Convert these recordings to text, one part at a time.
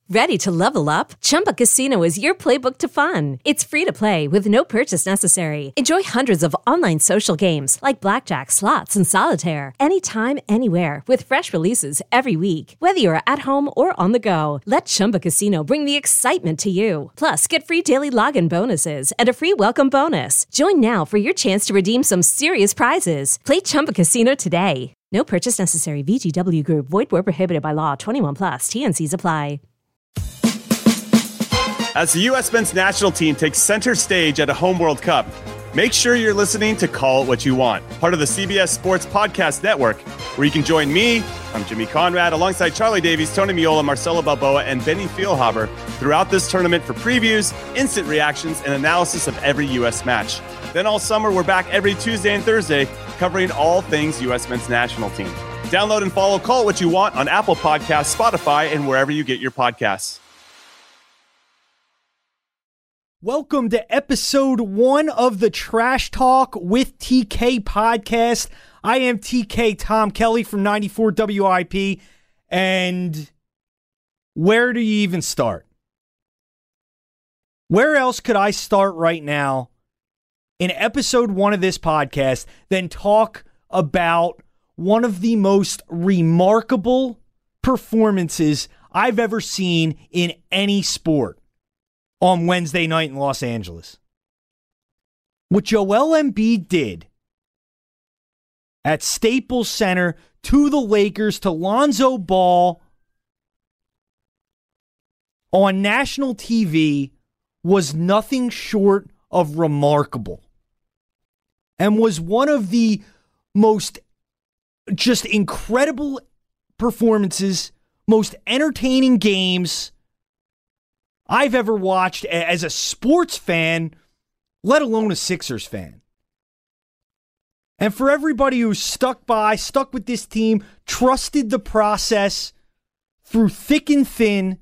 Ready to level up? Chumba Casino is your playbook to fun. It's free to play with no purchase necessary. Enjoy hundreds of online social games like blackjack, slots, and solitaire anytime, anywhere with fresh releases every week. Whether you're at home or on the go, let Chumba Casino bring the excitement to you. Plus, get free daily login bonuses and a free welcome bonus. Join now for your chance to redeem some serious prizes. Play Chumba Casino today. No purchase necessary. VGW Group. Void where prohibited by law. 21 plus. TNCs apply. As the U.S. men's national team takes center stage at a home World Cup, make sure you're listening to Call It What You Want, part of the CBS Sports Podcast Network, where you can join me, I'm Jimmy Conrad, alongside Charlie Davies, Tony Miola, Marcelo Balboa, and Benny Feilhaber throughout this tournament for previews, instant reactions, and analysis of every U.S. match. Then all summer, we're back every Tuesday and Thursday, covering all things U.S. men's national team. Download and follow Call It What You Want on Apple Podcasts, Spotify, and wherever you get your podcasts. Welcome to episode 1 of the Trash Talk with TK podcast. I am TK Tom Kelly from 94 WIP. And where do you even start? Where else could I start right now in episode 1 of this podcast than talk about one of the most remarkable performances I've ever seen in any sport on Wednesday night in Los Angeles? What Joel Embiid did at Staples Center to the Lakers, to Lonzo Ball on national TV was nothing short of remarkable, and was one of the most just incredible performances, most entertaining games I've ever watched as a sports fan, let alone a Sixers fan. And for everybody who stuck with this team, trusted the process through thick and thin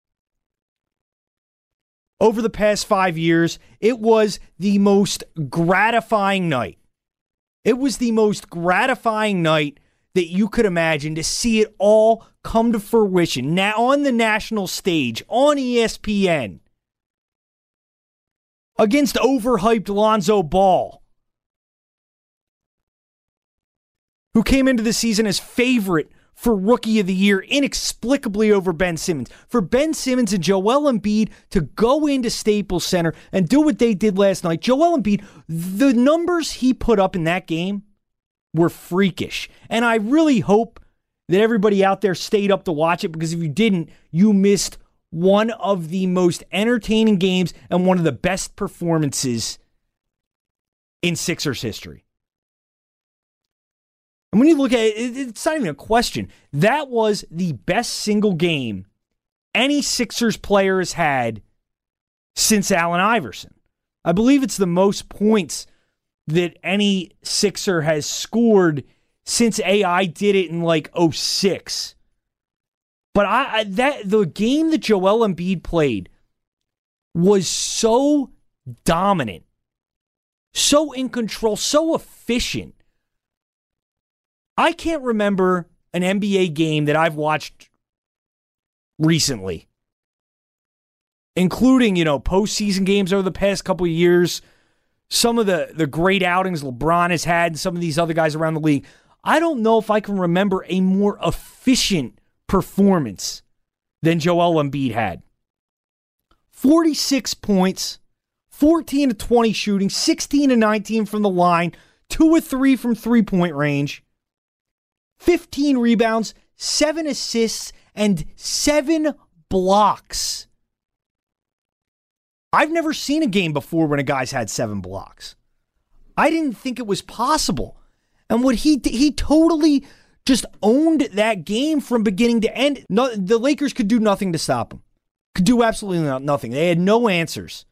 over the past 5 years, it was the most gratifying night. It was the most gratifying night that you could imagine, to see it all come to fruition now on the national stage, on ESPN, against overhyped Lonzo Ball, who came into the season as favorite for Rookie of the Year, inexplicably over Ben Simmons. For Ben Simmons and Joel Embiid to go into Staples Center and do what they did last night. Joel Embiid, the numbers he put up in that game were freakish. And I really hope that everybody out there stayed up to watch it, because if you didn't, you missed one of the most entertaining games and one of the best performances in Sixers history. And when you look at it, it's not even a question. That was the best single game any Sixers player has had since Allen Iverson. I believe it's the most points that any Sixer has scored since AI did it in like 2006. But the game that Joel Embiid played was so dominant, so in control, so efficient. I can't remember an NBA game that I've watched recently, including, postseason games over the past couple of years, some of the great outings LeBron has had, and some of these other guys around the league. I don't know if I can remember a more efficient performance than Joel Embiid had. 46 points, 14 to 20 shooting, 16 to 19 from the line, 2 of 3 from three-point range, 15 rebounds, 7 assists, and 7 blocks. I've never seen a game before when a guy's had 7 blocks. I didn't think it was possible. And what he totally just owned that game from beginning to end. The Lakers could do nothing to stop him. Could do absolutely nothing. They had no answers.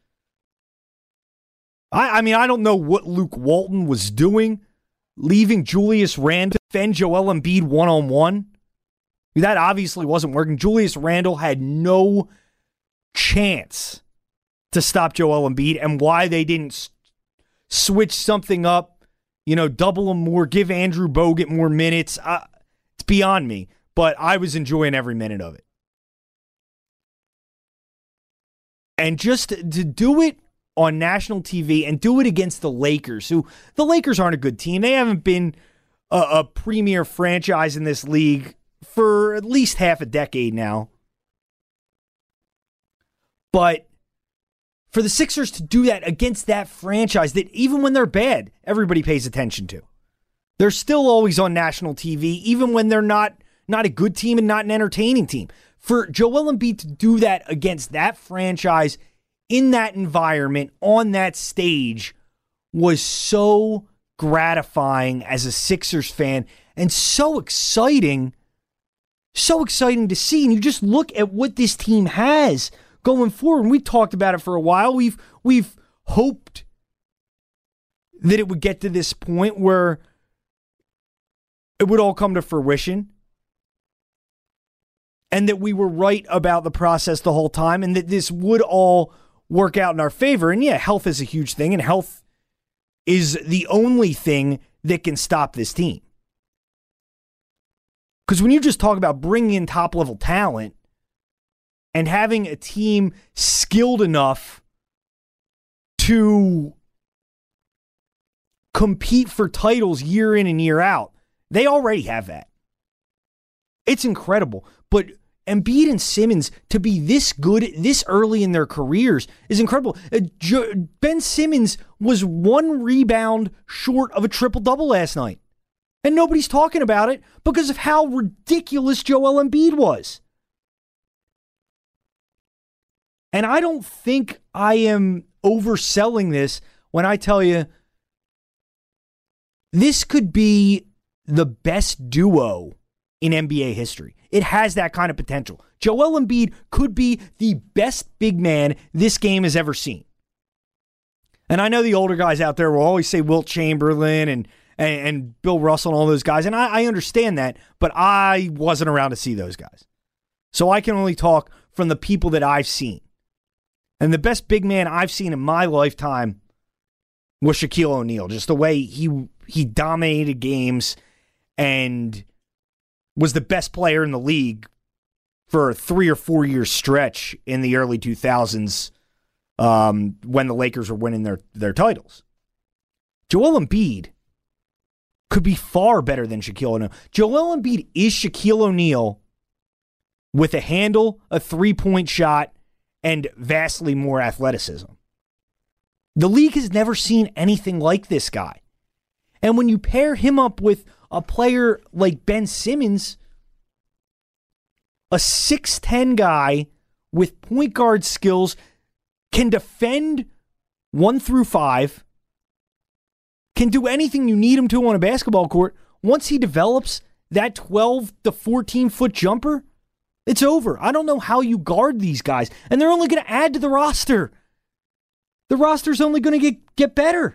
I mean, I don't know what Luke Walton was doing, leaving Julius Randle to defend Joel Embiid one-on-one. That obviously wasn't working. Julius Randle had no chance to stop Joel Embiid, and why they didn't switch something up, double him more, give Andrew Bogut more minutes. It's beyond me, but I was enjoying every minute of it. And just to do it on national TV and do it against the Lakers, who the Lakers aren't a good team. They haven't been a premier franchise in this league for at least half a decade now. But for the Sixers to do that against that franchise that even when they're bad, everybody pays attention to. They're still always on national TV, even when they're not a good team and not an entertaining team. For Joel Embiid to do that against that franchise in that environment on that stage was so gratifying as a Sixers fan and so exciting to see. And you just look at what this team has going forward. And we've talked about it for a while. We've hoped that it would get to this point where it would all come to fruition and that we were right about the process the whole time and that this would all work out in our favor. And yeah, health is a huge thing, and health is the only thing that can stop this team. Because when you just talk about bringing in top-level talent and having a team skilled enough to compete for titles year in and year out, they already have that. It's incredible. But Embiid and Simmons to be this good this early in their careers is incredible. Ben Simmons was 1 rebound short of a triple-double last night. And nobody's talking about it because of how ridiculous Joel Embiid was. And I don't think I am overselling this when I tell you this could be the best duo in NBA history. It has that kind of potential. Joel Embiid could be the best big man this game has ever seen. And I know the older guys out there will always say Wilt Chamberlain and Bill Russell and all those guys, and I understand that, but I wasn't around to see those guys. So I can only talk from the people that I've seen. And the best big man I've seen in my lifetime was Shaquille O'Neal. Just the way he dominated games and was the best player in the league for a 3 or 4 year stretch in the early 2000s when the Lakers were winning their titles. Joel Embiid could be far better than Shaquille O'Neal. Joel Embiid is Shaquille O'Neal with a handle, a 3-point shot, and vastly more athleticism. The league has never seen anything like this guy. And when you pair him up with a player like Ben Simmons, a 6'10 guy with point guard skills, can defend 1 through 5, can do anything you need him to on a basketball court. Once he develops that 12 to 14-foot jumper, it's over. I don't know how you guard these guys. And they're only going to add to the roster. The roster's only going to get better.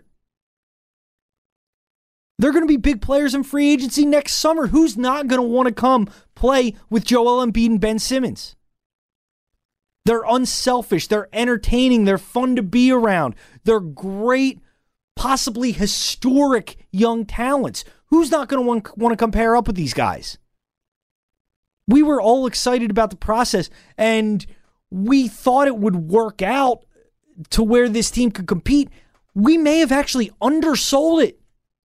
They're going to be big players in free agency next summer. Who's not going to want to come play with Joel Embiid and Ben Simmons? They're unselfish. They're entertaining. They're fun to be around. They're great, possibly historic young talents. Who's not going to want to compare up with these guys? We were all excited about the process, and we thought it would work out to where this team could compete. We may have actually undersold it.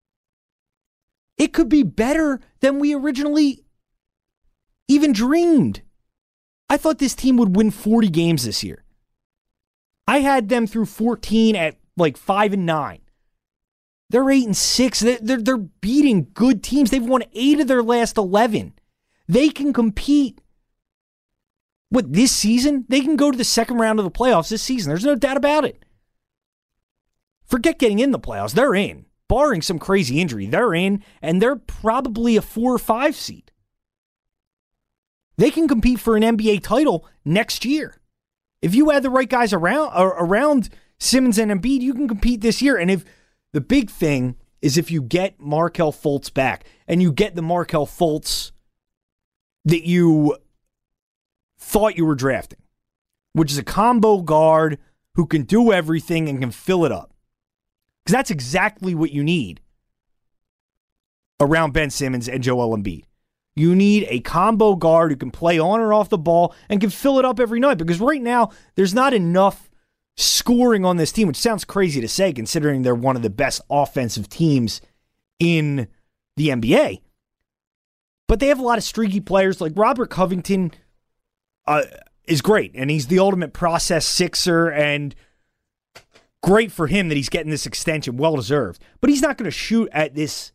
It could be better than we originally even dreamed. I thought this team would win 40 games this year. I had them through 14 at like 5-9. They're 8-6. They're beating good teams. They've won 8 of their last 11. They can compete. What, this season? They can go to the second round of the playoffs this season. There's no doubt about it. Forget getting in the playoffs. They're in. Barring some crazy injury, they're in, and they're probably a 4 or 5 seed. They can compete for an NBA title next year. If you add the right guys around Simmons and Embiid, you can compete this year. And if the big thing is if you get Markelle Fultz back, and you get the Markelle Fultz that you thought you were drafting, which is a combo guard who can do everything and can fill it up. Because that's exactly what you need around Ben Simmons and Joel Embiid. You need a combo guard who can play on or off the ball and can fill it up every night. Because right now, there's not enough scoring on this team, which sounds crazy to say considering they're one of the best offensive teams in the NBA. But they have a lot of streaky players. Like Robert Covington is great, and he's the ultimate process Sixer, and great for him that he's getting this extension, well-deserved. But he's not going to shoot at this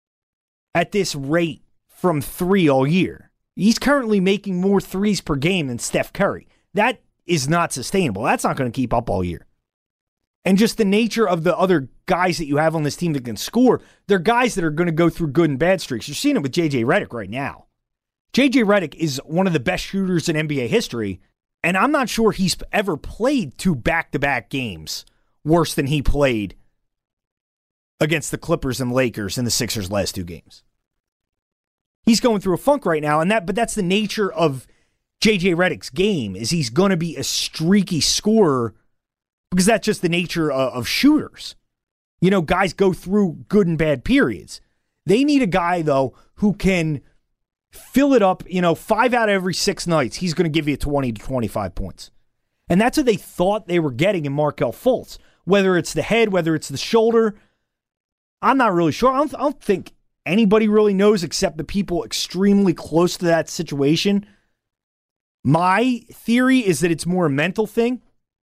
rate from three all year. He's currently making more threes per game than Steph Curry. That is not sustainable. That's not going to keep up all year. And just the nature of the other guys that you have on this team that can score, they're guys that are going to go through good and bad streaks. You're seeing it with J.J. Redick right now. J.J. Redick is one of the best shooters in NBA history, and I'm not sure he's ever played two back-to-back games worse than he played against the Clippers and Lakers in the Sixers' last two games. He's going through a funk right now, but that's the nature of J.J. Redick's game, is he's going to be a streaky scorer because that's just the nature of shooters. You know, guys go through good and bad periods. They need a guy, though, who can fill it up, 5 out of every 6 nights. He's going to give you 20 to 25 points. And that's what they thought they were getting in Markelle Fultz. Whether it's the head, whether it's the shoulder, I'm not really sure. I don't think anybody really knows except the people extremely close to that situation. My theory is that it's more a mental thing.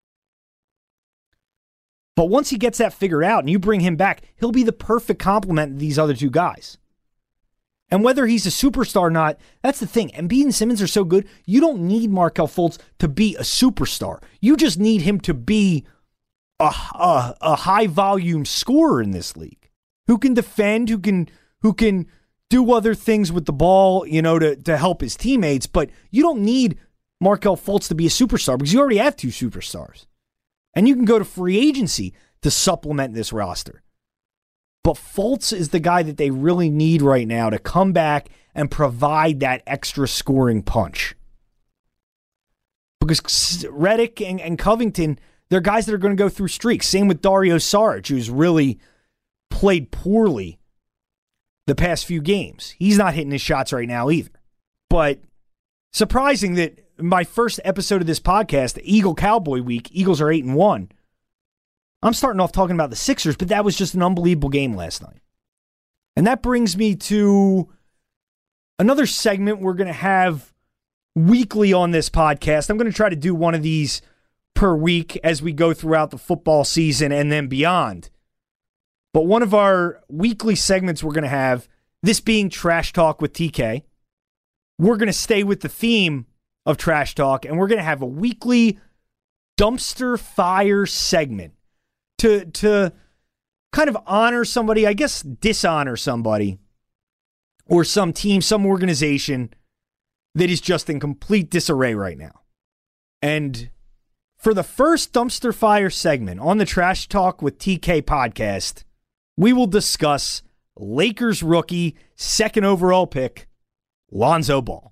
But once he gets that figured out and you bring him back, he'll be the perfect complement to these other two guys. And whether he's a superstar or not, that's the thing. Embiid and Simmons are so good, you don't need Markelle Fultz to be a superstar. You just need him to be a high-volume scorer in this league. Who can defend, who can do other things with the ball, to help his teammates. But you don't need Markelle Fultz to be a superstar because you already have two superstars. And you can go to free agency to supplement this roster. But Fultz is the guy that they really need right now to come back and provide that extra scoring punch. Because Redick and Covington, they're guys that are going to go through streaks. Same with Dario Saric, who's really played poorly the past few games. He's not hitting his shots right now either. But surprising that my first episode of this podcast, Eagle Cowboy Week, Eagles are 8-1. I'm starting off talking about the Sixers, but that was just an unbelievable game last night. And that brings me to another segment we're going to have weekly on this podcast. I'm going to try to do one of these per week as we go throughout the football season and then beyond. But one of our weekly segments we're going to have, this being Trash Talk with TK, we're going to stay with the theme of Trash Talk, and we're going to have a weekly dumpster fire segment to kind of honor somebody, I guess dishonor somebody, or some team, some organization that is just in complete disarray right now. And for the first dumpster fire segment on the Trash Talk with TK podcast, we will discuss Lakers rookie, second overall pick, Lonzo Ball.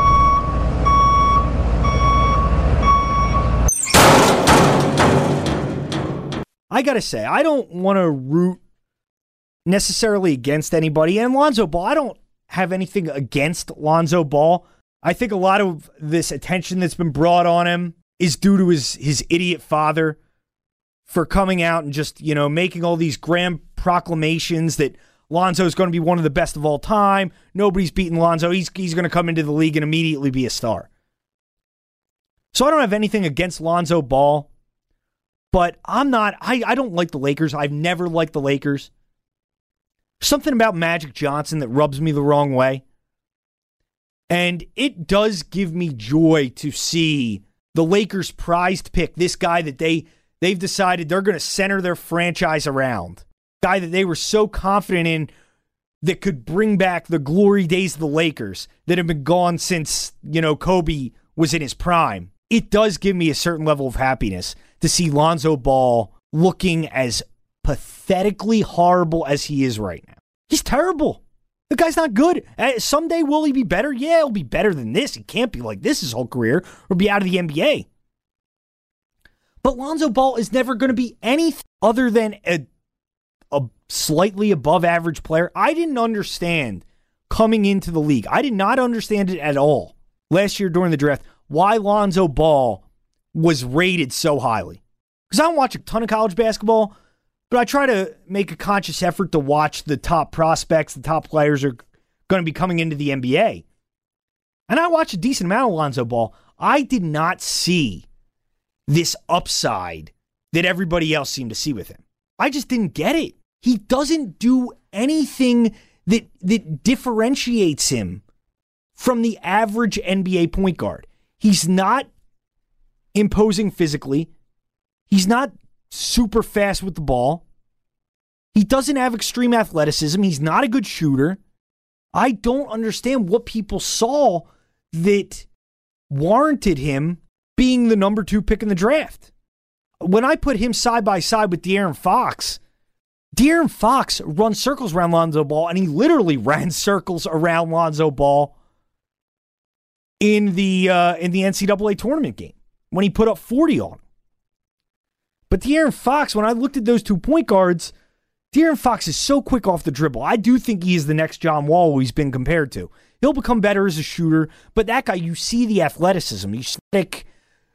I got to say, I don't want to root necessarily against anybody. And Lonzo Ball, I don't have anything against Lonzo Ball. I think a lot of this attention that's been brought on him is due to his idiot father for coming out and just, making all these grand proclamations that Lonzo is going to be one of the best of all time. Nobody's beaten Lonzo. He's going to come into the league and immediately be a star. So I don't have anything against Lonzo Ball. But I don't like the Lakers. I've never liked the Lakers. Something about Magic Johnson that rubs me the wrong way. And it does give me joy to see the Lakers' prized pick, this guy that they've decided they're going to center their franchise around. Guy that they were so confident in that could bring back the glory days of the Lakers that have been gone since, Kobe was in his prime. It does give me a certain level of happiness to see Lonzo Ball looking as pathetically horrible as he is right now. He's terrible. The guy's not good. Someday will he be better? Yeah, he'll be better than this. He can't be like this his whole career or be out of the NBA. But Lonzo Ball is never going to be anything other than a slightly above average player. I didn't understand coming into the league. I did not understand it at all last year during the draft why Lonzo Ball was rated so highly. Because I don't watch a ton of college basketball, but I try to make a conscious effort to watch the top prospects, the top players are going to be coming into the NBA. And I watched a decent amount of Lonzo Ball. I did not see this upside that everybody else seemed to see with him. I just didn't get it. He doesn't do anything that differentiates him from the average NBA point guard. He's not imposing physically. He's not super fast with the ball. He doesn't have extreme athleticism. He's not a good shooter. I don't understand what people saw that warranted him being the number 2 pick in the draft. When I put him side by side with De'Aaron Fox runs circles around Lonzo Ball, and he literally ran circles around Lonzo Ball in the NCAA tournament game when he put up 40 on him. But De'Aaron Fox, when I looked at those 2 point guards, De'Aaron Fox is so quick off the dribble. I do think he is the next John Wall who he's been compared to. He'll become better as a shooter, but that guy, you see the athleticism, the aesthetic,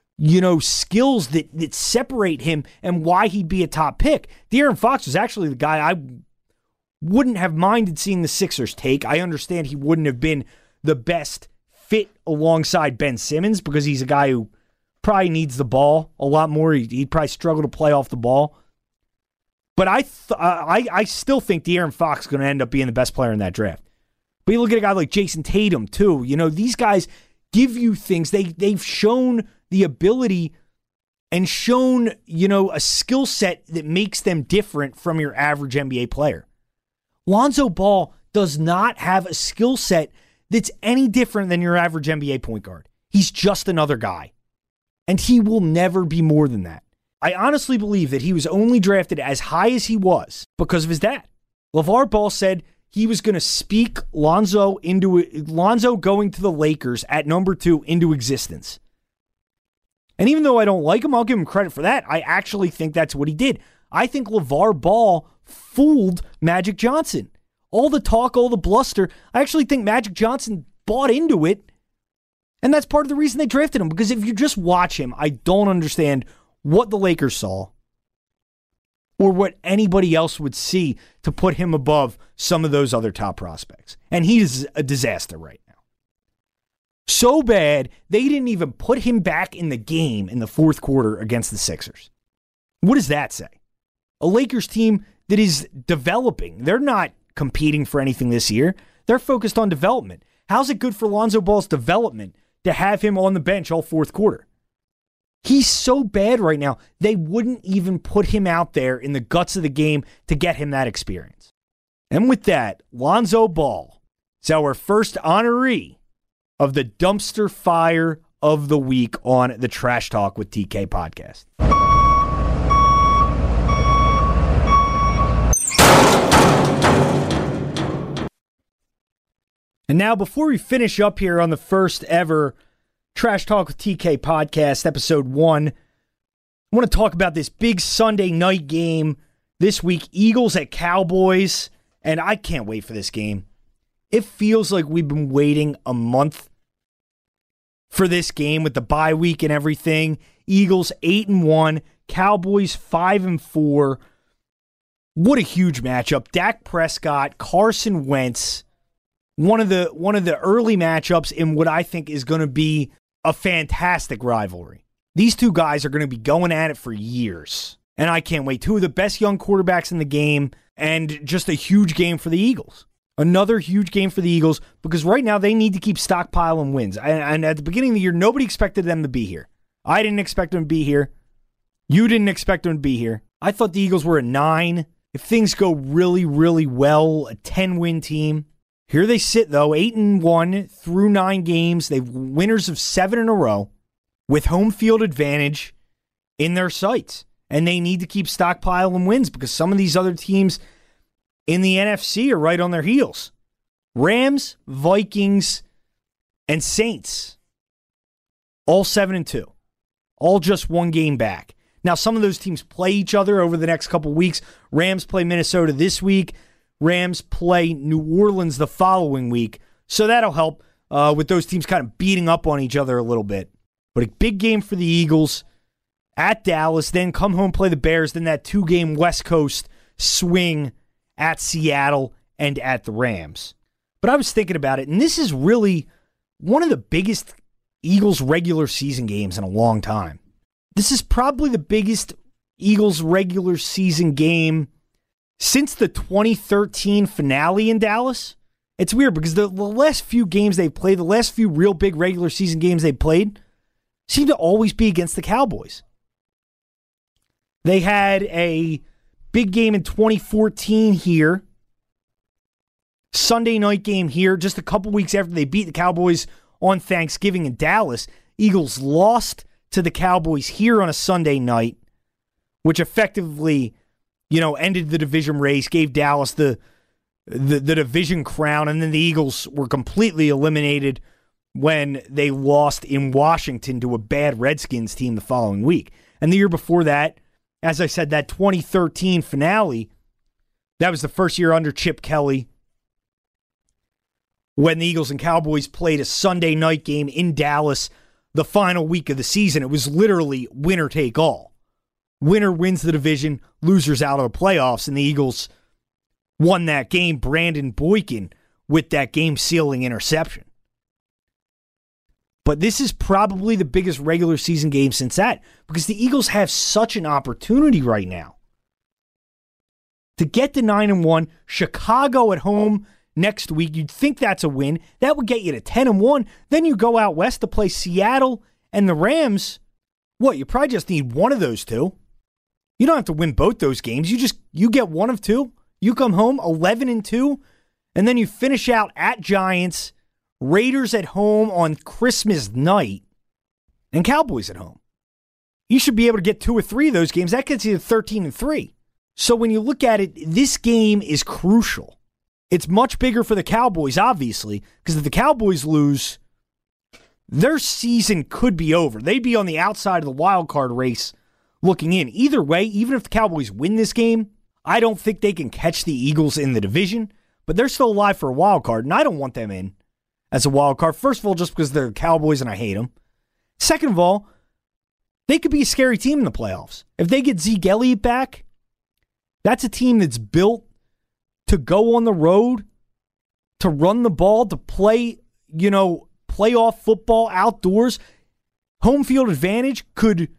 skills that separate him and why he'd be a top pick. De'Aaron Fox was actually the guy I wouldn't have minded seeing the Sixers take. I understand he wouldn't have been the best fit alongside Ben Simmons because he's a guy who probably needs the ball a lot more. He'd probably struggle to play off the ball. But I still think De'Aaron Fox is going to end up being the best player in that draft. But you look at a guy like Jason Tatum, too. These guys give you things. They've shown the ability and shown, a skill set that makes them different from your average NBA player. Lonzo Ball does not have a skill set that's any different than your average NBA point guard. He's just another guy. And he will never be more than that. I honestly believe that he was only drafted as high as he was because of his dad. LeVar Ball said he was going to speak Lonzo going to the Lakers at number 2 into existence. And even though I don't like him, I'll give him credit for that. I actually think that's what he did. I think LeVar Ball fooled Magic Johnson. All the talk, all the bluster, I actually think Magic Johnson bought into it. And that's part of the reason they drafted him. Because if you just watch him, I don't understand what the Lakers saw or what anybody else would see to put him above some of those other top prospects. And he's a disaster right now. So bad, they didn't even put him back in the game in the fourth quarter against the Sixers. What does that say? A Lakers team that is developing. They're not competing for anything this year. They're focused on development. How's it good for Lonzo Ball's development to have him on the bench all fourth quarter? He's so bad right now, they wouldn't even put him out there in the guts of the game to get him that experience. And with that, Lonzo Ball is our first honoree of the Dumpster Fire of the Week on the Trash Talk with TK podcast. And now, before we finish up here on the first ever Trash Talk with TK podcast, episode 1, I want to talk about this big Sunday night game this week, Eagles at Cowboys, and I can't wait for this game. It feels like we've been waiting a month for this game with the bye week and everything. Eagles 8-1, Cowboys 5-4. What a huge matchup. Dak Prescott, Carson Wentz. One of the early matchups in what I think is going to be a fantastic rivalry. These two guys are going to be going at it for years. And I can't wait. Two of the best young quarterbacks in the game, and just a huge game for the Eagles. Another huge game for the Eagles, because right now they need to keep stockpiling wins. And at the beginning of the year, nobody expected them to be here. I didn't expect them to be here. You didn't expect them to be here. I thought the Eagles were a 9. If things go really, really well, a 10-win team. Here they sit, though, 8-1 through 9 games. They've winners of 7 in a row with home field advantage in their sights. And they need to keep stockpiling wins because some of these other teams in the NFC are right on their heels. Rams, Vikings, and Saints, all 7-2. All just one game back. Now, some of those teams play each other over the next couple weeks. Rams play Minnesota this week. Rams play New Orleans the following week. So that'll help with those teams kind of beating up on each other a little bit. But a big game for the Eagles at Dallas, then come home, play the Bears, then that 2-game West Coast swing at Seattle and at the Rams. But I was thinking about it, and this is really one of the biggest Eagles regular season games in a long time. This is probably the biggest Eagles regular season game since the 2013 finale in Dallas. It's weird because the last few games they played, the last few real big regular season games they played, seem to always be against the Cowboys. They had a big game in 2014 here. Sunday night game here, just a couple weeks after they beat the Cowboys on Thanksgiving in Dallas. Eagles lost to the Cowboys here on a Sunday night, which effectively, ended the division race, gave Dallas the division crown, and then the Eagles were completely eliminated when they lost in Washington to a bad Redskins team the following week. And the year before that, as I said, that 2013 finale, that was the first year under Chip Kelly, when the Eagles and Cowboys played a Sunday night game in Dallas the final week of the season. It was literally winner take all. Winner wins the division, losers out of the playoffs, and the Eagles won that game. Brandon Boykin with that game-sealing interception. But this is probably the biggest regular season game since that, because the Eagles have such an opportunity right now to get to 9-1. Chicago at home next week, you'd think that's a win. That would get you to 10-1. Then you go out west to play Seattle and the Rams. What, you probably just need one of those two. You don't have to win both those games. You get one of two. You come home 11-2, and then you finish out at Giants, Raiders at home on Christmas night, and Cowboys at home. You should be able to get 2 or 3 of those games. That gets you to 13-3. So when you look at it, this game is crucial. It's much bigger for the Cowboys, obviously, because if the Cowboys lose, their season could be over. They'd be on the outside of the wild card race looking in. Either way, even if the Cowboys win this game, I don't think they can catch the Eagles in the division, but they're still alive for a wild card, and I don't want them in as a wild card. First of all, just because they're Cowboys and I hate them. Second of all, they could be a scary team in the playoffs. If they get Zeke Elliott back, that's a team that's built to go on the road, to run the ball, to play, playoff football outdoors. Home field advantage could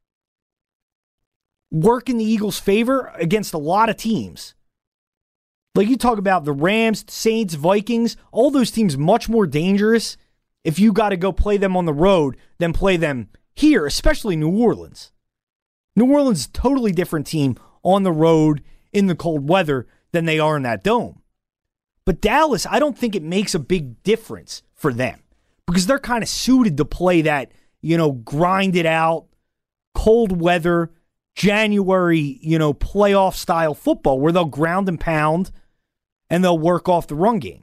work in the Eagles' favor against a lot of teams. Like you talk about the Rams, Saints, Vikings, all those teams much more dangerous if you got to go play them on the road than play them here, especially New Orleans. New Orleans is a totally different team on the road in the cold weather than they are in that dome. But Dallas, I don't think it makes a big difference for them because they're kind of suited to play that, grind it out, cold weather, January, playoff style football where they'll ground and pound and they'll work off the run game.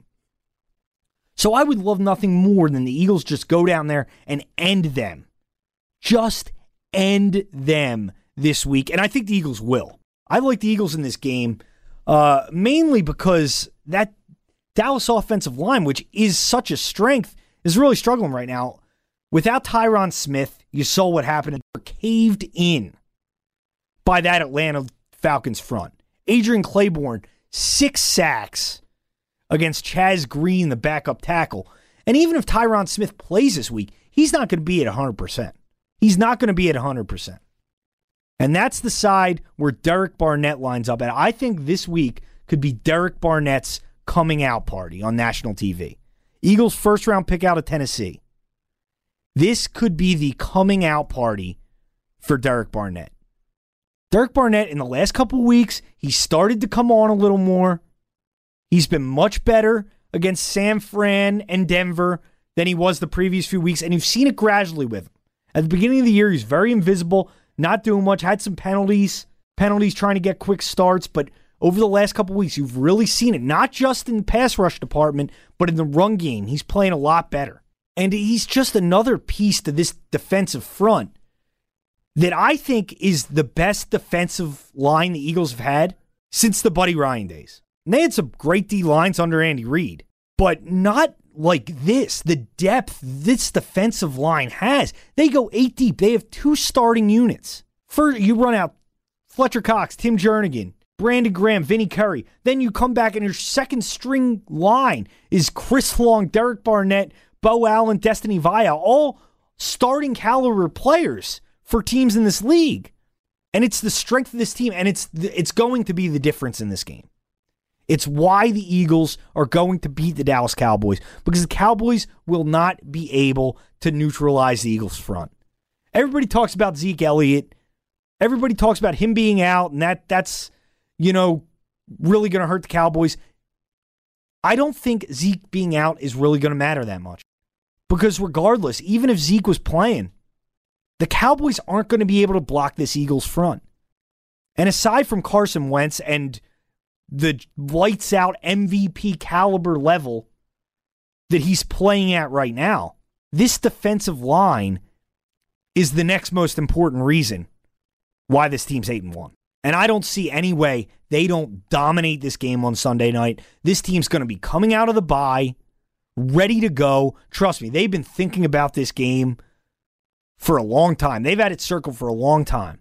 So I would love nothing more than the Eagles just go down there and end them. Just end them this week. And I think the Eagles will. I like the Eagles in this game mainly because that Dallas offensive line, which is such a strength, is really struggling right now. Without Tyron Smith, you saw what happened. They're caved in by that Atlanta Falcons front. Adrian Claiborne, 6 sacks against Chaz Green, the backup tackle. And even if Tyron Smith plays this week, he's not going to be at 100%. He's not going to be at 100%. And that's the side where Derek Barnett lines up. And I think this week could be Derek Barnett's coming out party on national TV. Eagles first-round pick out of Tennessee. This could be the coming out party for Derek Barnett. Derek Barnett, in the last couple weeks, he started to come on a little more. He's been much better against San Fran and Denver than he was the previous few weeks, and you've seen it gradually with him. At the beginning of the year, he's very invisible, not doing much, had some penalties trying to get quick starts, but over the last couple weeks, you've really seen it, not just in the pass rush department, but in the run game. He's playing a lot better. And he's just another piece to this defensive front that I think is the best defensive line the Eagles have had since the Buddy Ryan days. And they had some great D-lines under Andy Reid, but not like this. The depth this defensive line has. They go 8 deep. They have 2 starting units. First, you run out Fletcher Cox, Tim Jernigan, Brandon Graham, Vinny Curry. Then you come back and your second string line is Chris Long, Derek Barnett, Bo Allen, Destiny Vaya, all starting caliber players for teams in this league. And it's the strength of this team, and it's going to be the difference in this game. It's why the Eagles are going to beat the Dallas Cowboys, because the Cowboys will not be able to neutralize the Eagles' front. Everybody talks about Zeke Elliott. Everybody talks about him being out, and that's really going to hurt the Cowboys. I don't think Zeke being out is really going to matter that much. Because regardless, even if Zeke was playing, the Cowboys aren't going to be able to block this Eagles front. And aside from Carson Wentz and the lights-out MVP caliber level that he's playing at right now, this defensive line is the next most important reason why this team's 8-1. And I don't see any way they don't dominate this game on Sunday night. This team's going to be coming out of the bye, ready to go. Trust me, they've been thinking about this game for a long time. They've had it circled for a long time.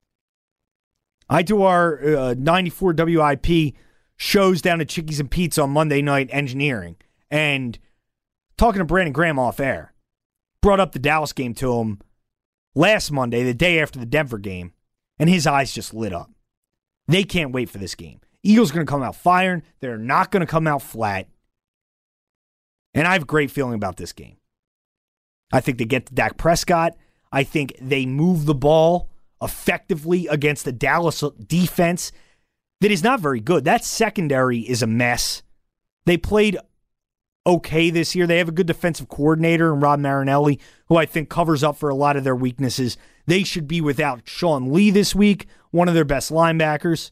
I do our 94 WIP shows down at Chickies and Pete's on Monday Night Engineering, and talking to Brandon Graham off air, brought up the Dallas game to him last Monday, the day after the Denver game, and his eyes just lit up. They can't wait for this game. Eagles are going to come out firing. They're not going to come out flat. And I have a great feeling about this game. I think they get to Dak Prescott. I think they move the ball effectively against the Dallas defense that is not very good. That secondary is a mess. They played okay this year. They have a good defensive coordinator in Rod Marinelli, who I think covers up for a lot of their weaknesses. They should be without Sean Lee this week, one of their best linebackers.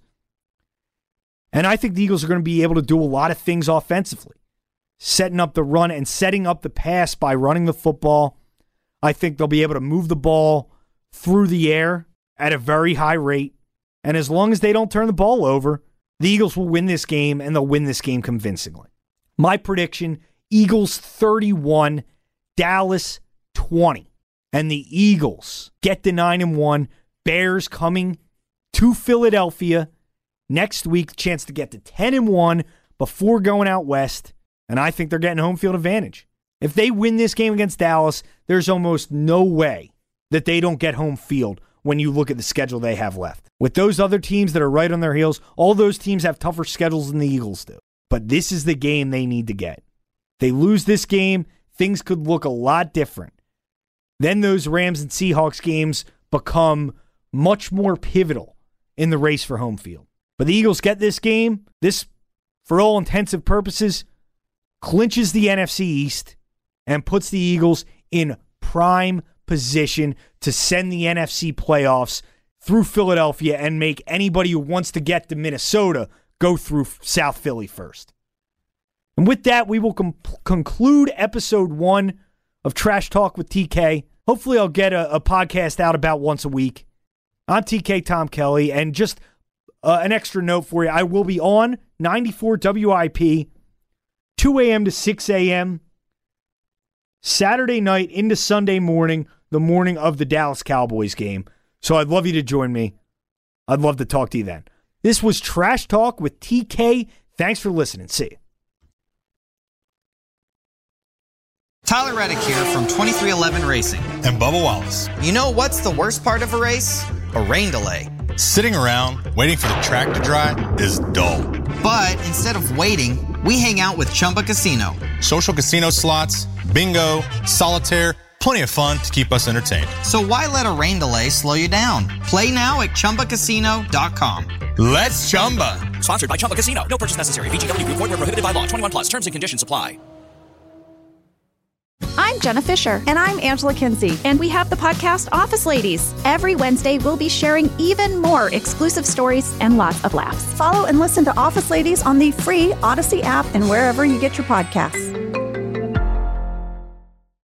And I think the Eagles are going to be able to do a lot of things offensively, setting up the run and setting up the pass by running the football. I think they'll be able to move the ball through the air at a very high rate. And as long as they don't turn the ball over, the Eagles will win this game, and they'll win this game convincingly. My prediction, Eagles 31, Dallas 20. And the Eagles get to 9-1. Bears coming to Philadelphia next week, chance to get to 10-1 before going out west. And I think they're getting home field advantage. If they win this game against Dallas, there's almost no way that they don't get home field when you look at the schedule they have left. With those other teams that are right on their heels, all those teams have tougher schedules than the Eagles do. But this is the game they need to get. If they lose this game, things could look a lot different. Then those Rams and Seahawks games become much more pivotal in the race for home field. But the Eagles get this game. This, for all intensive purposes, clinches the NFC East and puts the Eagles in prime position to send the NFC playoffs through Philadelphia and make anybody who wants to get to Minnesota go through South Philly first. And with that, we will conclude episode 1 of Trash Talk with TK. Hopefully I'll get a podcast out about once a week. I'm TK Tom Kelly, and just an extra note for you. I will be on 94 WIP, 2 a.m. to 6 a.m., Saturday night into Sunday morning, the morning of the Dallas Cowboys game. So I'd love you to join me. I'd love to talk to you then. This was Trash Talk with TK. Thanks for listening. See you. Tyler Reddick here from 2311 Racing. And Bubba Wallace. You know what's the worst part of a race? A rain delay. Sitting around waiting for the track to dry is dull. But instead of waiting, we hang out with Chumba Casino. Social casino slots, bingo, solitaire, plenty of fun to keep us entertained. So why let a rain delay slow you down? Play now at ChumbaCasino.com. Let's Chumba. Sponsored by Chumba Casino. No purchase necessary. VGW Group. Void where prohibited by law. 21 plus. Terms and conditions apply. I'm Jenna Fisher. And I'm Angela Kinsey. And we have the podcast Office Ladies. Every Wednesday, we'll be sharing even more exclusive stories and lots of laughs. Follow and listen to Office Ladies on the free Odyssey app and wherever you get your podcasts.